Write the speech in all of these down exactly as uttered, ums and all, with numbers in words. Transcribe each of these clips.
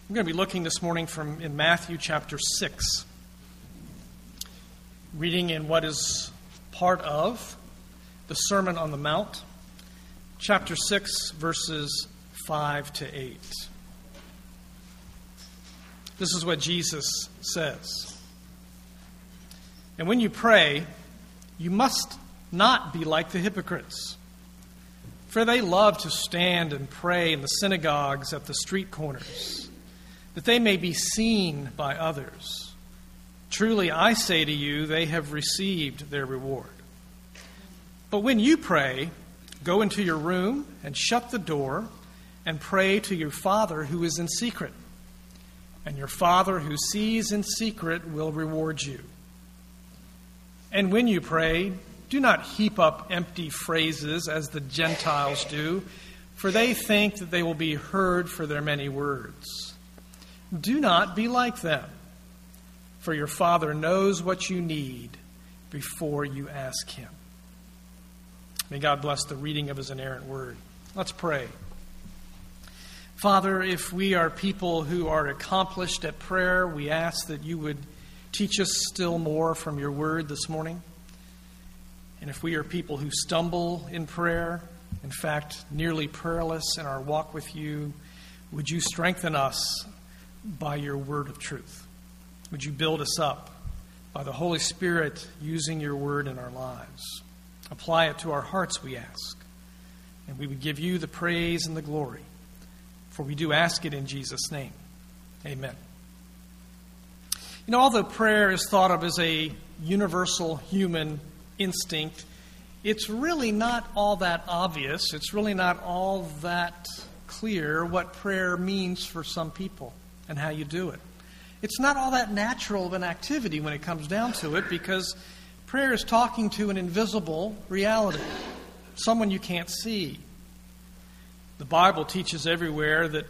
We're going to be looking this morning from in Matthew chapter six, reading in what is part of the Sermon on the Mount, chapter six, verses five to eight. This is what Jesus says. And when you pray, you must not be like the hypocrites, for they love to stand and pray in the synagogues at the street corners, that they may be seen by others. Truly, I say to you, they have received their reward. But when you pray, go into your room and shut the door and pray to your Father who is in secret. And your Father who sees in secret will reward you. And when you pray, do not heap up empty phrases as the Gentiles do, for they think that they will be heard for their many words. Do not be like them, for your Father knows what you need before you ask Him. May God bless the reading of His inerrant word. Let's pray. Father, if we are people who are accomplished at prayer, we ask that you would teach us still more from your word this morning. And if we are people who stumble in prayer, in fact, nearly prayerless in our walk with you, would you strengthen us by your word of truth? Would you build us up by the Holy Spirit using your word in our lives? Apply it to our hearts, we ask. And we would give you the praise and the glory, for we do ask it in Jesus' name. Amen. You know, although prayer is thought of as a universal human instinct, it's really not all that obvious. It's really not all that clear what prayer means for some people and how you do it. It's not all that natural of an activity when it comes down to it, because prayer is talking to an invisible reality, someone you can't see. The Bible teaches everywhere that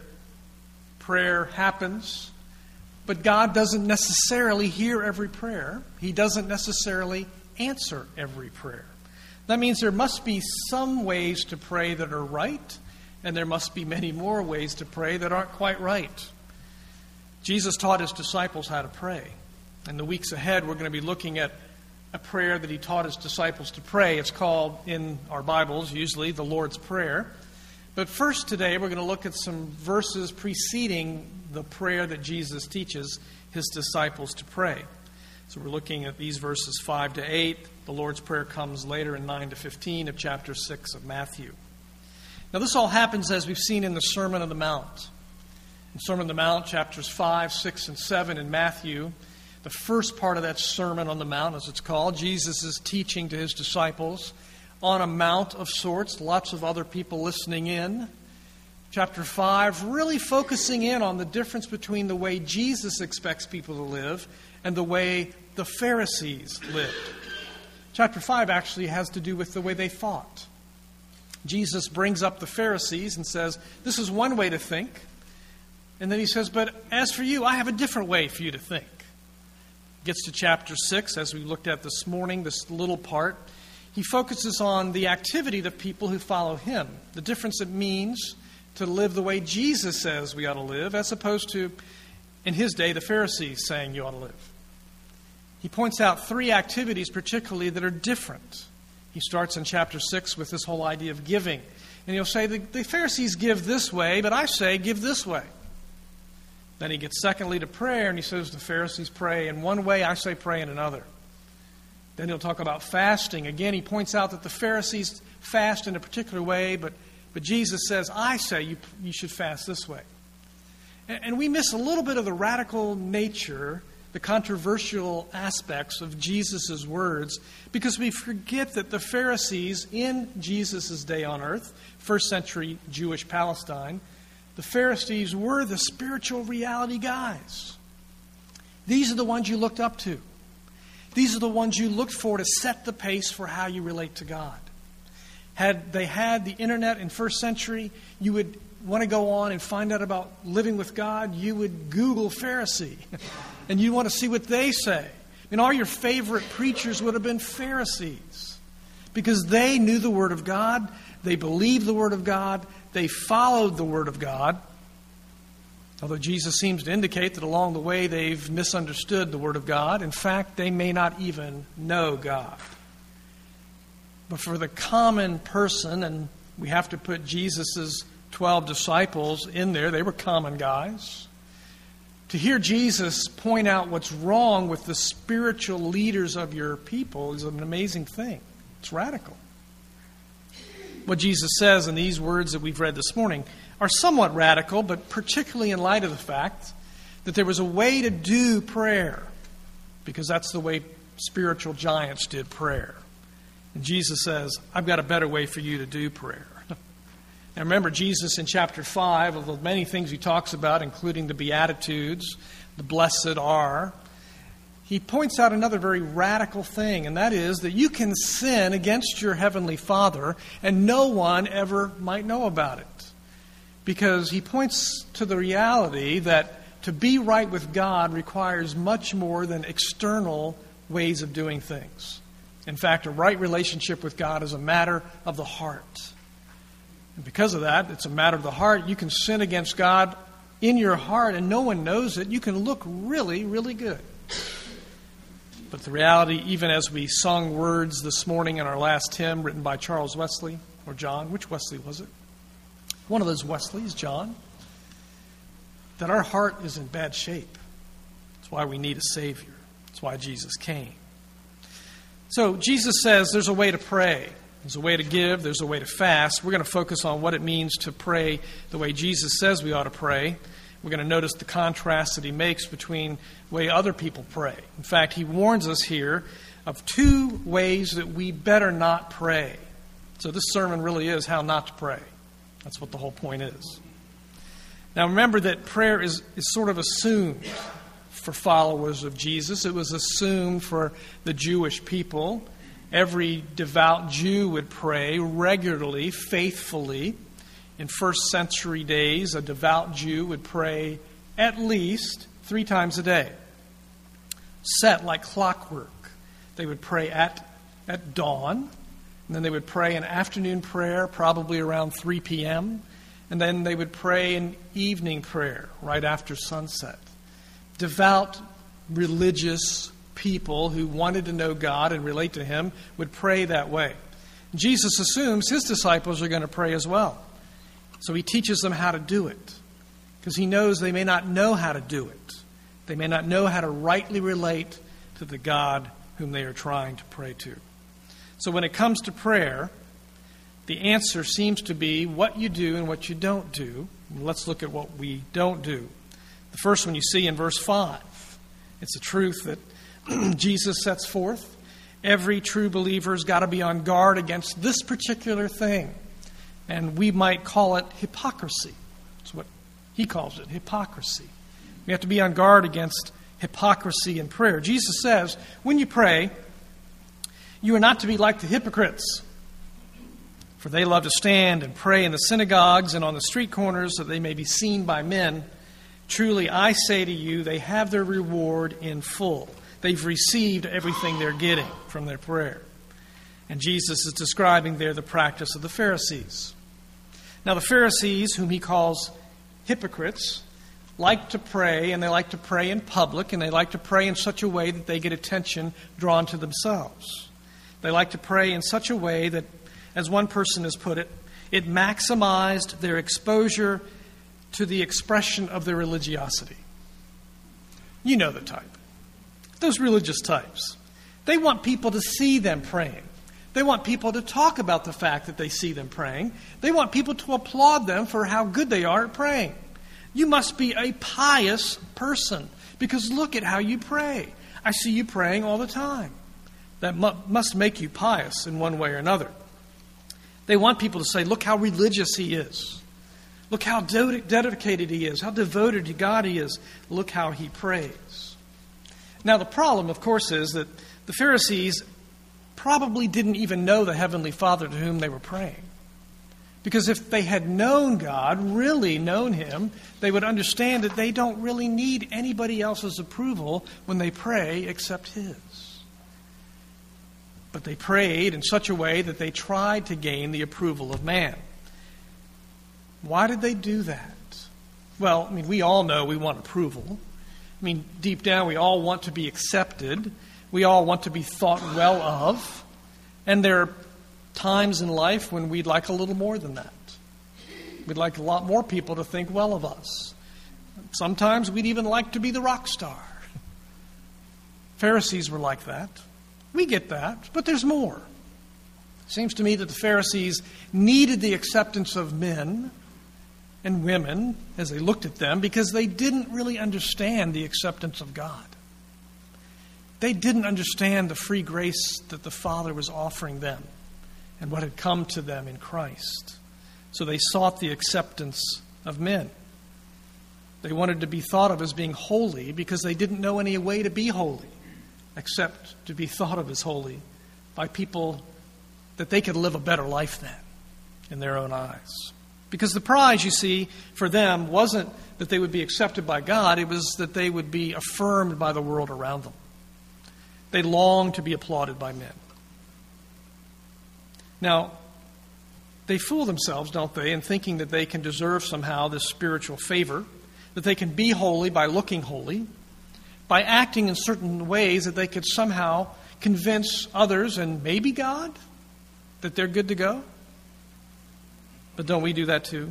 prayer happens, but God doesn't necessarily hear every prayer. He doesn't necessarily answer every prayer. That means there must be some ways to pray that are right, and there must be many more ways to pray that aren't quite right. Jesus taught his disciples how to pray. In the weeks ahead, we're going to be looking at a prayer that he taught his disciples to pray. It's called, in our Bibles, usually, the Lord's Prayer. But first today, we're going to look at some verses preceding the prayer that Jesus teaches his disciples to pray. So we're looking at these verses five to eight. The Lord's Prayer comes later in nine to fifteen of chapter six of Matthew. Now this all happens as we've seen in the Sermon on the Mount. In Sermon on the Mount, chapters five, six, and seven in Matthew, the first part of that Sermon on the Mount, as it's called, Jesus is teaching to his disciples on a mount of sorts, lots of other people listening in. Chapter five, really focusing in on the difference between the way Jesus expects people to live and the way the Pharisees lived. Chapter five actually has to do with the way they thought. Jesus brings up the Pharisees and says, this is one way to think. And then he says, but as for you, I have a different way for you to think. Gets to chapter six, as we looked at this morning, this little part. He focuses on the activity of the people who follow him, the difference it means to live the way Jesus says we ought to live, as opposed to, in his day, the Pharisees saying you ought to live. He points out three activities particularly that are different. He starts in chapter six with this whole idea of giving. And he'll say, the, the Pharisees give this way, but I say give this way. Then he gets secondly to prayer, and he says the Pharisees pray in one way, I say pray in another. Then he'll talk about fasting. Again, he points out that the Pharisees fast in a particular way, but, but Jesus says, I say you, you should fast this way. And, and we miss a little bit of the radical nature, the controversial aspects of Jesus' words, because we forget that the Pharisees in Jesus' day on earth, first century Jewish Palestine, the Pharisees were the spiritual reality guys. These are the ones you looked up to. These are the ones you looked for to set the pace for how you relate to God. Had they had the internet in first century, you would want to go on and find out about living with God, you would Google Pharisee. And you want to see what they say. I mean, all your favorite preachers would have been Pharisees. Because they knew the Word of God. They believed the Word of God. They followed the Word of God. Although Jesus seems to indicate that along the way they've misunderstood the Word of God. In fact, they may not even know God. But for the common person, and we have to put Jesus' twelve disciples in there, they were common guys. To hear Jesus point out what's wrong with the spiritual leaders of your people is an amazing thing. It's radical. What Jesus says in these words that we've read this morning are somewhat radical, but particularly in light of the fact that there was a way to do prayer, because that's the way spiritual giants did prayer. And Jesus says, I've got a better way for you to do prayer. Now remember, Jesus in chapter five, of the many things he talks about, including the Beatitudes, the blessed are, he points out another very radical thing, and that is that you can sin against your heavenly Father and no one ever might know about it. Because he points to the reality that to be right with God requires much more than external ways of doing things. In fact, a right relationship with God is a matter of the heart. And because of that, it's a matter of the heart. You can sin against God in your heart and no one knows it. You can look really, really good. But the reality, even as we sung words this morning in our last hymn written by Charles Wesley, or John, which Wesley was it? One of those Wesleys, John, that our heart is in bad shape. That's why we need a Savior. That's why Jesus came. So Jesus says there's a way to pray. There's a way to give. There's a way to fast. We're going to focus on what it means to pray the way Jesus says we ought to pray. We're going to notice the contrast that he makes between the way other people pray. In fact, he warns us here of two ways that we better not pray. So this sermon really is how not to pray. That's what the whole point is. Now remember that prayer is, is sort of assumed for followers of Jesus. It was assumed for the Jewish people. Every devout Jew would pray regularly, faithfully. In first century days, a devout Jew would pray at least three times a day, set like clockwork. They would pray at, at dawn, and then they would pray an afternoon prayer, probably around three p.m., and then they would pray an evening prayer right after sunset. Devout, religious people who wanted to know God and relate to Him would pray that way. Jesus assumes His disciples are going to pray as well. So He teaches them how to do it, because He knows they may not know how to do it. They may not know how to rightly relate to the God whom they are trying to pray to. So when it comes to prayer, the answer seems to be what you do and what you don't do. Let's look at what we don't do. The first one you see in verse five. It's a truth that Jesus sets forth. Every true believer's got to be on guard against this particular thing. And we might call it hypocrisy. That's what he calls it, hypocrisy. We have to be on guard against hypocrisy in prayer. Jesus says, when you pray, you are not to be like the hypocrites, for they love to stand and pray in the synagogues and on the street corners that they may be seen by men. Truly, I say to you, they have their reward in full. They've received everything they're getting from their prayer. And Jesus is describing there the practice of the Pharisees. Now, the Pharisees, whom he calls hypocrites, like to pray, and they like to pray in public, and they like to pray in such a way that they get attention drawn to themselves. They like to pray in such a way that, as one person has put it, it maximized their exposure to the expression of their religiosity. You know the type. Those religious types. They want people to see them praying. They want people to talk about the fact that they see them praying. They want people to applaud them for how good they are at praying. You must be a pious person because look at how you pray. I see you praying all the time. That mu- must make you pious in one way or another. They want people to say, look how religious he is. Look how de- dedicated he is, how devoted to God he is. Look how he prays. Now the problem, of course, is that the Pharisees probably didn't even know the Heavenly Father to whom they were praying. Because if they had known God, really known Him, they would understand that they don't really need anybody else's approval when they pray except His. But they prayed in such a way that they tried to gain the approval of man. Why did they do that? Well, I mean, we all know we want approval. I mean, deep down, we all want to be accepted. We all want to be thought well of. And there are times in life when we'd like a little more than that. We'd like a lot more people to think well of us. Sometimes we'd even like to be the rock star. Pharisees were like that. We get that, but there's more. It seems to me that the Pharisees needed the acceptance of men and women as they looked at them because they didn't really understand the acceptance of God. They didn't understand the free grace that the Father was offering them and what had come to them in Christ. So they sought the acceptance of men. They wanted to be thought of as being holy because they didn't know any way to be holy except to be thought of as holy by people that they could live a better life than in their own eyes. Because the prize, you see, for them wasn't that they would be accepted by God, it was that they would be affirmed by the world around them. They longed to be applauded by men. Now, they fool themselves, don't they, in thinking that they can deserve somehow this spiritual favor, that they can be holy by looking holy, by acting in certain ways that they could somehow convince others and maybe God that they're good to go. But don't we do that too?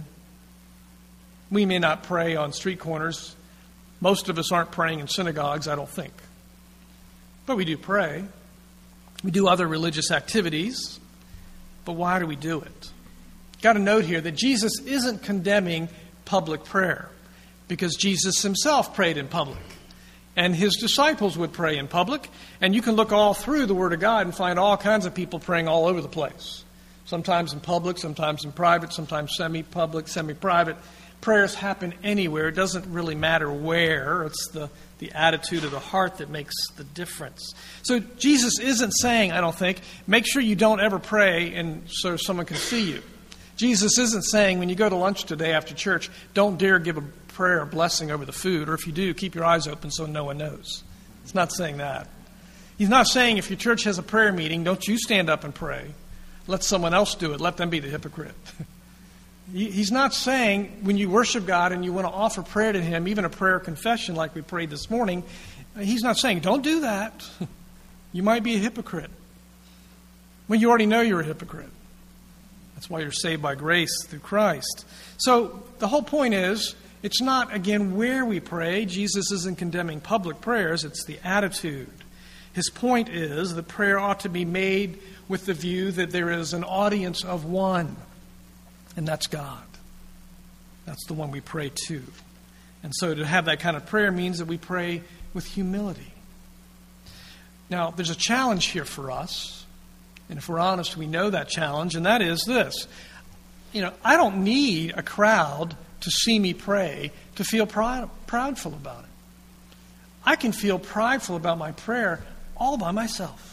We may not pray on street corners. Most of us aren't praying in synagogues, I don't think. But we do pray. We do other religious activities. But why do we do it? Got to note here that Jesus isn't condemning public prayer because Jesus himself prayed in public. And his disciples would pray in public. And you can look all through the Word of God and find all kinds of people praying all over the place. Sometimes in public, sometimes in private, sometimes semi-public, semi-private. Prayers happen anywhere. It doesn't really matter where. It's the, the attitude of the heart that makes the difference. So Jesus isn't saying, I don't think, make sure you don't ever pray and so someone can see you. Jesus isn't saying when you go to lunch today after church, don't dare give a prayer or blessing over the food, or if you do, keep your eyes open so no one knows. It's not saying that. He's not saying if your church has a prayer meeting, don't you stand up and pray. Let someone else do it. Let them be the hypocrite. He's not saying when you worship God and you want to offer prayer to Him, even a prayer confession like we prayed this morning, He's not saying, don't do that. You might be a hypocrite. Well, you already know you're a hypocrite. That's why you're saved by grace through Christ. So the whole point is, it's not, again, where we pray. Jesus isn't condemning public prayers. It's the attitude. His point is that prayer ought to be made with the view that there is an audience of one, and that's God. That's the one we pray to. And so to have that kind of prayer means that we pray with humility. Now, there's a challenge here for us, and if we're honest, we know that challenge, and that is this. You know, I don't need a crowd to see me pray to feel proud, proudful about it. I can feel prideful about my prayer all by myself.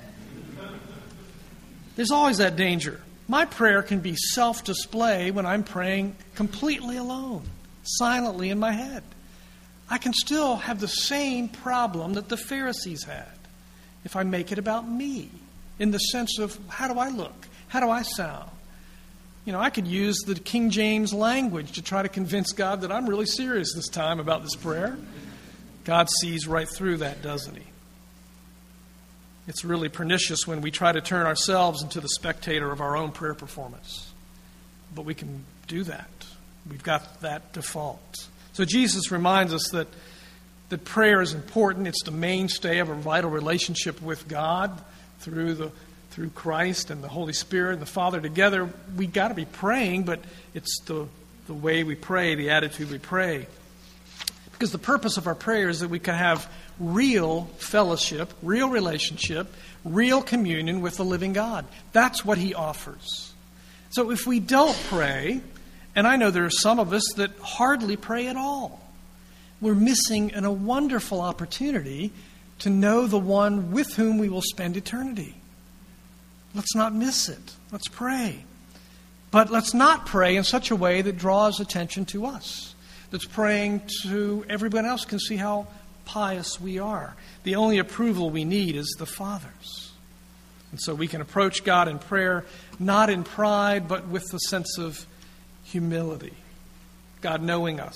There's always that danger. My prayer can be self-display when I'm praying completely alone, silently in my head. I can still have the same problem that the Pharisees had if I make it about me, in the sense of how do I look? How do I sound? You know, I could use the King James language to try to convince God that I'm really serious this time about this prayer. God sees right through that, doesn't He? It's really pernicious when we try to turn ourselves into the spectator of our own prayer performance. But we can do that. We've got that default. So Jesus reminds us that, that prayer is important. It's the mainstay of a vital relationship with God through the through Christ and the Holy Spirit and the Father together. We've got to be praying, but it's the, the way we pray, the attitude we pray. Because the purpose of our prayer is that we can have real fellowship, real relationship, real communion with the living God. That's what He offers. So if we don't pray, and I know there are some of us that hardly pray at all, we're missing an, a wonderful opportunity to know the one with whom we will spend eternity. Let's not miss it. Let's pray. But let's not pray in such a way that draws attention to us. That's praying to everyone else can see how pious we are. The only approval we need is the Father's. And so we can approach God in prayer, not in pride, but with a sense of humility. God knowing us,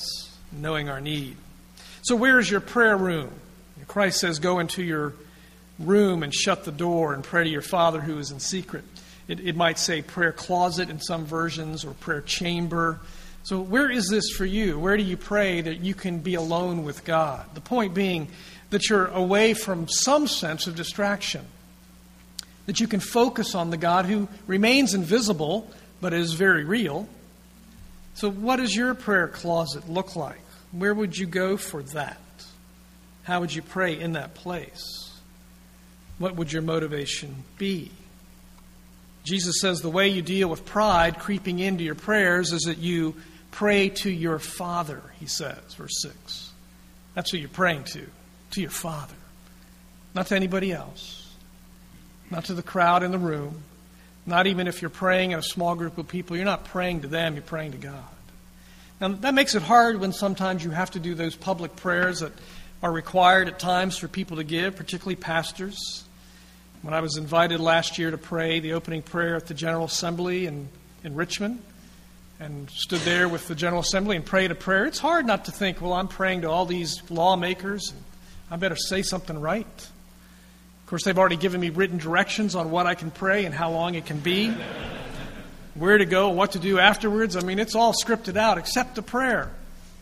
knowing our need. So where is your prayer room? Christ says, go into your room and shut the door and pray to your Father who is in secret. It, it might say prayer closet in some versions, or prayer chamber. So where is this for you? Where do you pray that you can be alone with God? The point being that you're away from some sense of distraction, that you can focus on the God who remains invisible but is very real. So what does your prayer closet look like? Where would you go for that? How would you pray in that place? What would your motivation be? Jesus says the way you deal with pride creeping into your prayers is that you pray to your Father, he says, verse six. That's who you're praying to, to your Father. Not to anybody else. Not to the crowd in the room. Not even if you're praying in a small group of people. You're not praying to them, you're praying to God. Now, that makes it hard when sometimes you have to do those public prayers that are required at times for people to give, particularly pastors. When I was invited last year to pray the opening prayer at the General Assembly in, in Richmond, and stood there with the General Assembly and prayed a prayer, it's hard not to think, well, I'm praying to all these lawmakers, and I better say something right. Of course, they've already given me written directions on what I can pray and how long it can be, where to go, what to do afterwards. I mean, it's all scripted out except the prayer.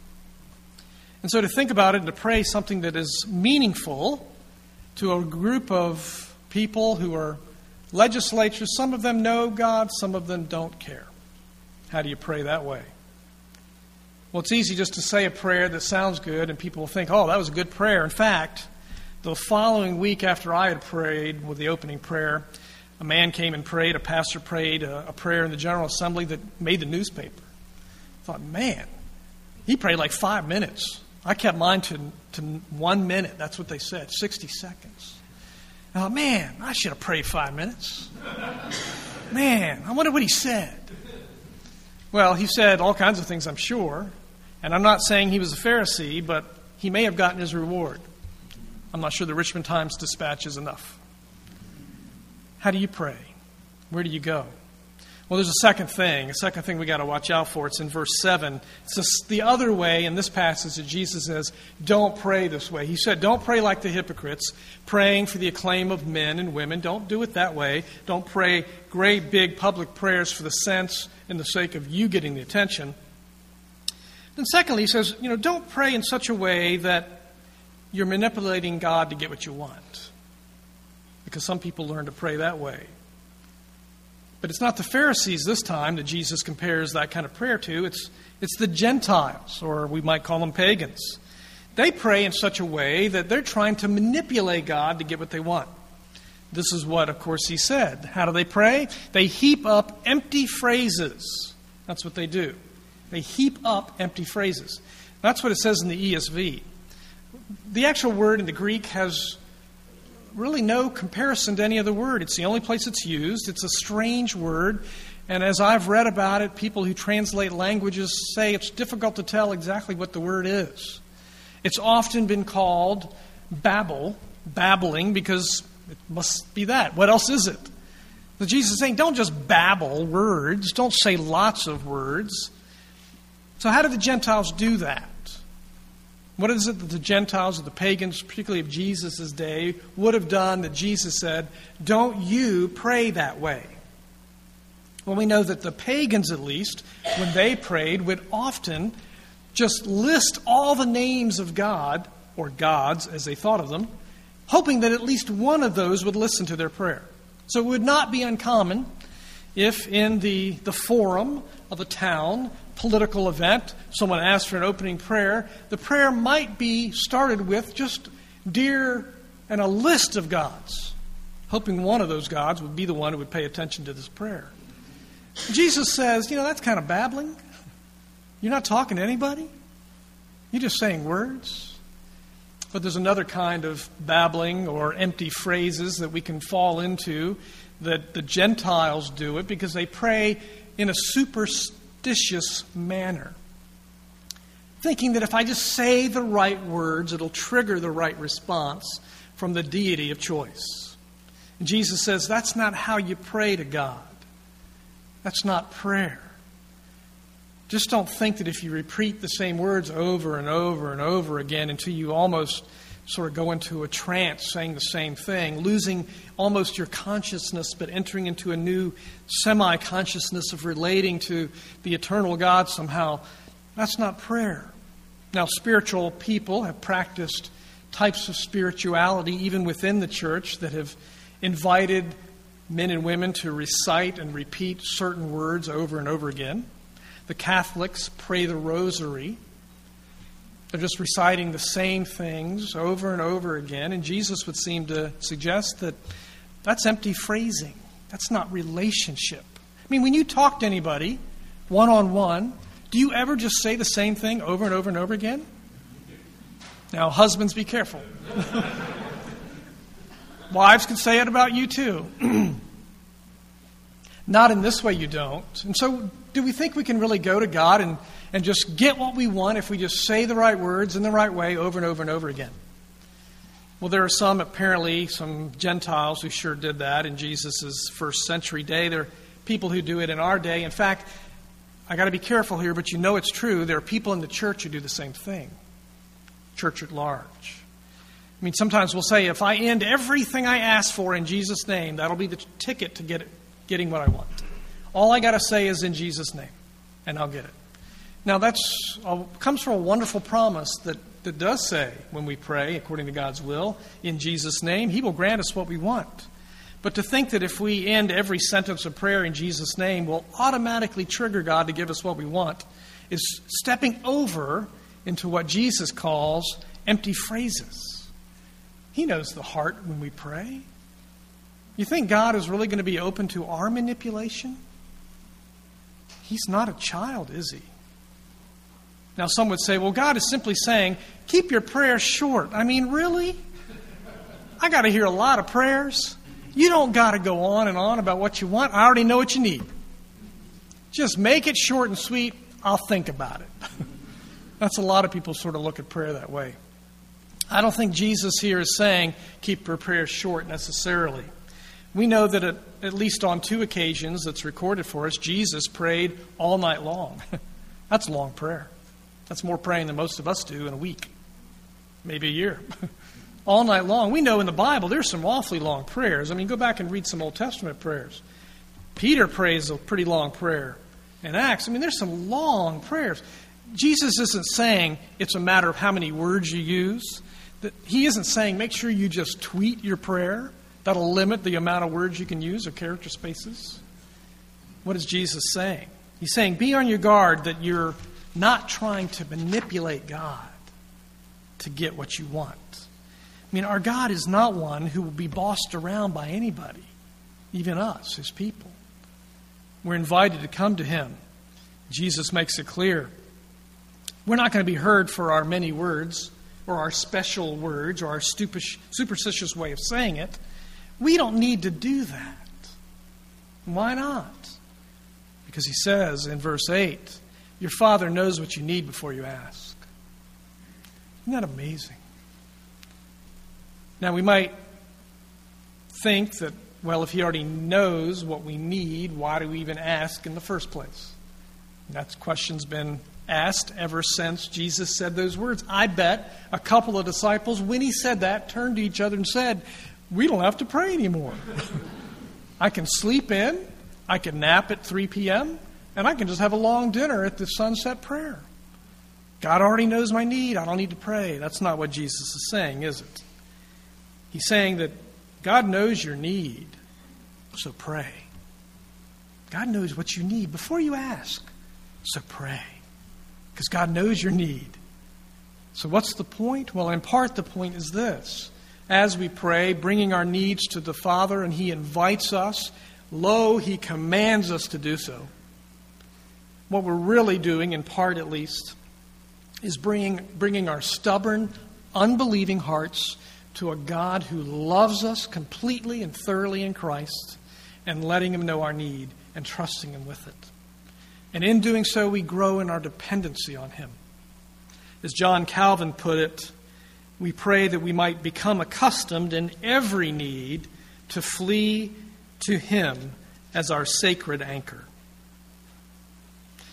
And so to think about it and to pray something that is meaningful to a group of people who are legislatures, some of them know God, some of them don't care. How do you pray that way? Well, it's easy just to say a prayer that sounds good and people will think, oh, that was a good prayer. In fact, the following week after I had prayed with the opening prayer, a man came and prayed, a pastor prayed a, a prayer in the General Assembly that made the newspaper. I thought, man, he prayed like five minutes. I kept mine to, to one minute. That's what they said, sixty seconds. I thought, man, I should have prayed five minutes. Man, I wonder what he said. Well, he said all kinds of things, I'm sure. And I'm not saying he was a Pharisee, but he may have gotten his reward. I'm not sure the Richmond Times-Dispatch is enough. How do you pray? Where do you go? Well, there's a second thing. A second thing we got to watch out for. It's in verse seven. It's just the other way in this passage that Jesus says, don't pray this way. He said, don't pray like the hypocrites, praying for the acclaim of men and women. Don't do it that way. Don't pray great, big public prayers for the sense and the sake of you getting the attention. Then secondly, he says, you know, don't pray in such a way that you're manipulating God to get what you want. Because some people learn to pray that way. But it's not the Pharisees this time that Jesus compares that kind of prayer to. It's, it's the Gentiles, or we might call them pagans. They pray in such a way that they're trying to manipulate God to get what they want. This is what, of course, he said. How do they pray? They heap up empty phrases. That's what they do. They heap up empty phrases. That's what it says in the E S V. The actual word in the Greek has really no comparison to any other word. It's the only place it's used. It's a strange word. And as I've read about it, people who translate languages say it's difficult to tell exactly what the word is. It's often been called babble, babbling, because it must be that. What else is it? So Jesus is saying, don't just babble words. Don't say lots of words. So how do the Gentiles do that? What is it that the Gentiles or the pagans, particularly of Jesus' day, would have done that Jesus said, don't you pray that way? Well, we know that the pagans, at least, when they prayed, would often just list all the names of God, or gods as they thought of them, hoping that at least one of those would listen to their prayer. So it would not be uncommon if in the, the forum of a town, political event, someone asked for an opening prayer, the prayer might be started with just dear and a list of gods, hoping one of those gods would be the one who would pay attention to this prayer. Jesus says, you know, that's kind of babbling. You're not talking to anybody. You're just saying words. But there's another kind of babbling or empty phrases that we can fall into, that the Gentiles do it because they pray in a superstitious manner, thinking that if I just say the right words, it'll trigger the right response from the deity of choice. And Jesus says that's not how you pray to God. That's not prayer. Just don't think that if you repeat the same words over and over and over again until you almost sort of go into a trance saying the same thing, losing almost your consciousness but entering into a new semi-consciousness of relating to the eternal God somehow. That's not prayer. Now, spiritual people have practiced types of spirituality even within the church that have invited men and women to recite and repeat certain words over and over again. The Catholics pray the rosary. They're just reciting the same things over and over again. And Jesus would seem to suggest that that's empty phrasing. That's not relationship. I mean, when you talk to anybody one-on-one, do you ever just say the same thing over and over and over again? Now, husbands, be careful. Wives can say it about you too. Not in this way you don't. And so do we think we can really go to God and, and just get what we want if we just say the right words in the right way over and over and over again? Well, there are some, apparently, some Gentiles who sure did that in Jesus' first century day. There are people who do it in our day. In fact, I got to be careful here, but you know it's true. There are people in the church who do the same thing. Church at large. I mean, sometimes we'll say, if I end everything I ask for in Jesus' name, that'll be the t- ticket to get it, getting what I want. All I got to say is in Jesus' name, and I'll get it. Now, that's uh, comes from a wonderful promise that, that does say, when we pray according to God's will, in Jesus' name, He will grant us what we want. But to think that if we end every sentence of prayer in Jesus' name will automatically trigger God to give us what we want is stepping over into what Jesus calls empty phrases. He knows the heart when we pray. You think God is really going to be open to our manipulation? He's not a child, is He? Now, some would say, well, God is simply saying, keep your prayers short. I mean, really? I got to hear a lot of prayers. You don't got to go on and on about what you want. I already know what you need. Just make it short and sweet. I'll think about it. That's a lot of people sort of look at prayer that way. I don't think Jesus here is saying keep your prayers short necessarily. We know that at, at least on two occasions that's recorded for us, Jesus prayed all night long. That's a long prayer. That's more praying than most of us do in a week, maybe a year. All night long. We know in the Bible there's some awfully long prayers. I mean, go back and read some Old Testament prayers. Peter prays a pretty long prayer in Acts. I mean, there's some long prayers. Jesus isn't saying it's a matter of how many words you use. He isn't saying make sure you just tweet your prayer. That'll limit the amount of words you can use or character spaces. What is Jesus saying? He's saying be on your guard that you're not trying to manipulate God to get what you want. I mean, our God is not one who will be bossed around by anybody, even us, His people. We're invited to come to Him. Jesus makes it clear. We're not going to be heard for our many words or our special words or our superstitious way of saying it. We don't need to do that. Why not? Because He says in verse eight, your Father knows what you need before you ask. Isn't that amazing? Now, we might think that, well, if He already knows what we need, why do we even ask in the first place? And that question's been asked ever since Jesus said those words. I bet a couple of disciples, when He said that, turned to each other and said, we don't have to pray anymore. I can sleep in, I can nap at three p.m., and I can just have a long dinner at the sunset prayer. God already knows my need. I don't need to pray. That's not what Jesus is saying, is it? He's saying that God knows your need, so pray. God knows what you need before you ask, so pray. Because God knows your need. So what's the point? Well, in part, the point is this. As we pray, bringing our needs to the Father, and He invites us, lo, He commands us to do so. What we're really doing, in part at least, is bringing, bringing our stubborn, unbelieving hearts to a God who loves us completely and thoroughly in Christ, and letting Him know our need and trusting Him with it. And in doing so, we grow in our dependency on Him. As John Calvin put it, we pray that we might become accustomed in every need to flee to Him as our sacred anchor.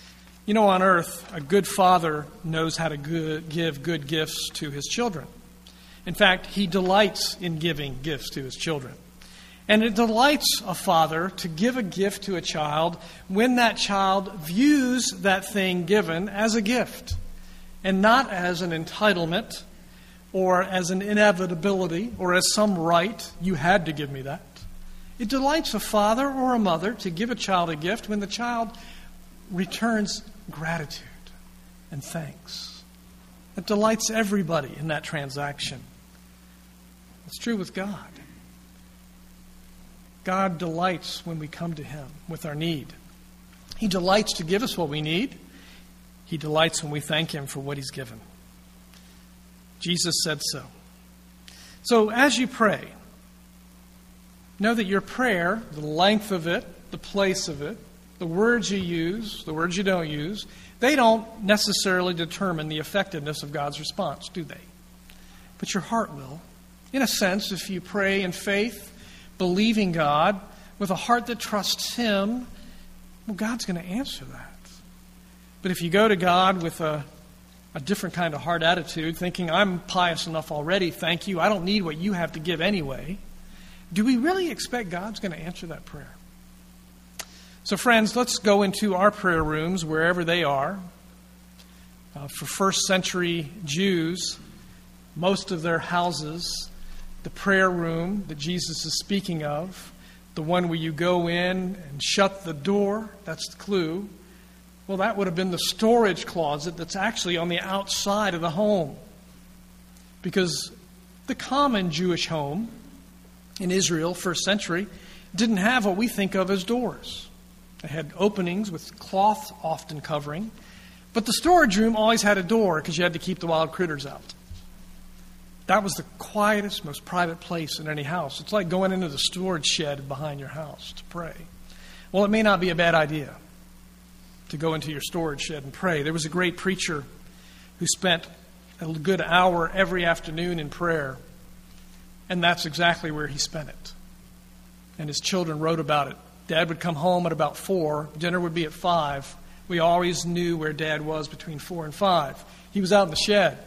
You know, on earth, a good father knows how to good, give good gifts to his children. In fact, he delights in giving gifts to his children. And it delights a father to give a gift to a child when that child views that thing given as a gift and not as an entitlement or as an inevitability or as some right. You had to give me that. It delights a father or a mother to give a child a gift when the child returns gratitude and thanks. It delights everybody in that transaction. It's true with God. God delights when we come to Him with our need. He delights to give us what we need. He delights when we thank Him for what He's given. Jesus said so. So as you pray, know that your prayer, the length of it, the place of it, the words you use, the words you don't use, they don't necessarily determine the effectiveness of God's response, do they? But your heart will. In a sense, if you pray in faith, believing God, with a heart that trusts Him, well, God's going to answer that. But if you go to God with a, a different kind of heart attitude, thinking, I'm pious enough already, thank you, I don't need what you have to give anyway, do we really expect God's going to answer that prayer? So friends, let's go into our prayer rooms, wherever they are. Uh, for first century Jews, most of their houses, the prayer room that Jesus is speaking of, the one where you go in and shut the door, that's the clue. Well, that would have been the storage closet that's actually on the outside of the home. Because the common Jewish home in Israel, first century, didn't have what we think of as doors. They had openings with cloth often covering. But the storage room always had a door because you had to keep the wild critters out. That was the quietest, most private place in any house. It's like going into the storage shed behind your house to pray. Well, it may not be a bad idea to go into your storage shed and pray. There was a great preacher who spent a good hour every afternoon in prayer, and that's exactly where he spent it. And his children wrote about it. Dad would come home at about four. Dinner would be at five. We always knew where Dad was between four and five. He was out in the shed.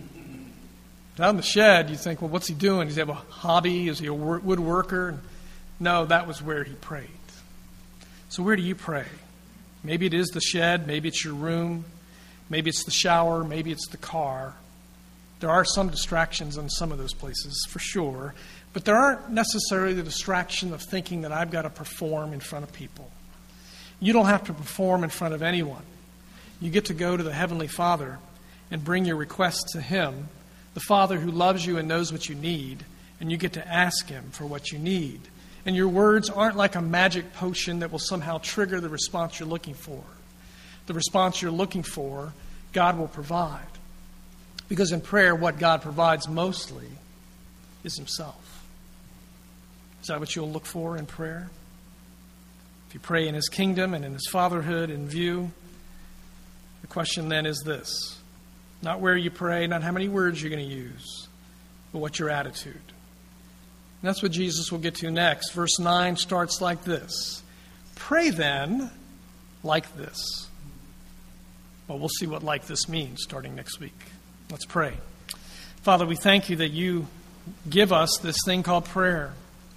Out in the shed, you think, well, what's he doing? Does he have a hobby? Is he a woodworker? No, that was where he prayed. So where do you pray? Maybe it is the shed. Maybe it's your room. Maybe it's the shower. Maybe it's the car. There are some distractions in some of those places, for sure. But there aren't necessarily the distraction of thinking that I've got to perform in front of people. You don't have to perform in front of anyone. You get to go to the Heavenly Father and bring your requests to Him, the Father who loves you and knows what you need, and you get to ask Him for what you need. And your words aren't like a magic potion that will somehow trigger the response you're looking for. The response you're looking for, God will provide. Because in prayer, what God provides mostly is Himself. Is that what you'll look for in prayer? If you pray in His kingdom and in His fatherhood in view, the question then is this. Not where you pray, not how many words you're going to use, but what's your attitude. And that's what Jesus will get to next. Verse nine starts like this. Pray then like this. Well, we'll see what like this means starting next week. Let's pray. Father, we thank You that You give us this thing called prayer.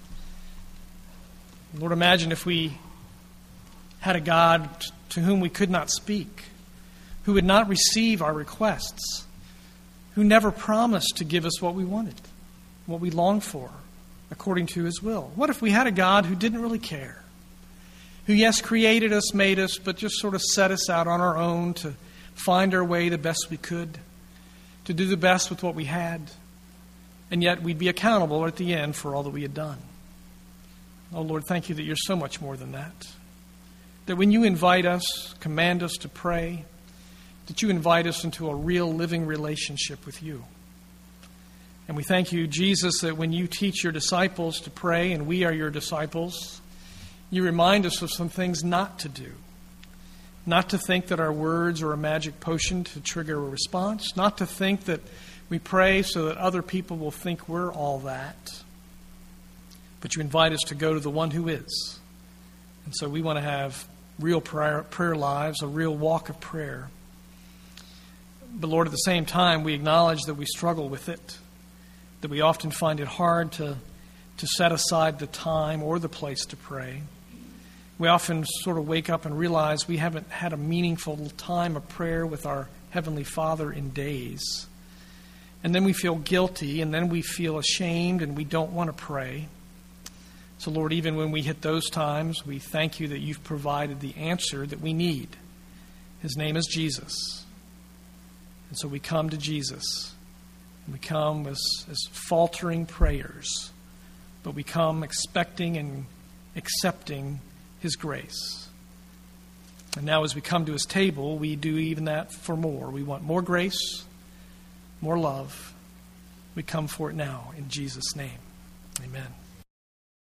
Lord, imagine if we had a God to whom we could not speak, who would not receive our requests, who never promised to give us what we wanted, what we longed for, according to His will. What if we had a God who didn't really care, who, yes, created us, made us, but just sort of set us out on our own to find our way the best we could, to do the best with what we had, and yet we'd be accountable at the end for all that we had done. Oh, Lord, thank You that You're so much more than that. That when You invite us, command us to pray, that You invite us into a real living relationship with You. And we thank You, Jesus, that when You teach Your disciples to pray, and we are Your disciples, You remind us of some things not to do. Not to think that our words are a magic potion to trigger a response. Not to think that we pray so that other people will think we're all that. But You invite us to go to the one who is. And so we want to have real prayer, prayer lives, a real walk of prayer. But Lord, at the same time, we acknowledge that we struggle with it, that we often find it hard to, to set aside the time or the place to pray. We often sort of wake up and realize we haven't had a meaningful time of prayer with our Heavenly Father in days. And then we feel guilty, and then we feel ashamed, and we don't want to pray. So, Lord, even when we hit those times, we thank you that you've provided the answer that we need. His name is Jesus. And so we come to Jesus, and we come as, as faltering prayers, but we come expecting and accepting His grace. And now as we come to His table, we do even that for more. We want more grace, more love. We come for it now in Jesus' name. Amen.